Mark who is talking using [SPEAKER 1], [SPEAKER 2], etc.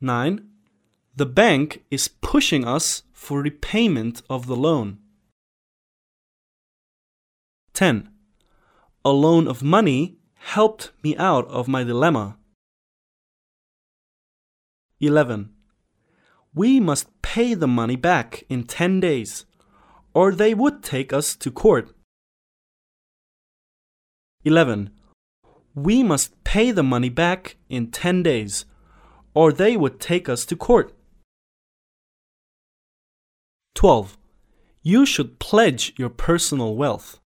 [SPEAKER 1] 9. The bank is pushing us for repayment of the loan. 10. A loan of money helped me out of my dilemma. 11. We must pay the money back in 10 days, or they would take us to court. 11. We must pay the money back in 10 days, or they would take us to court. 12. You should pledge your personal wealth.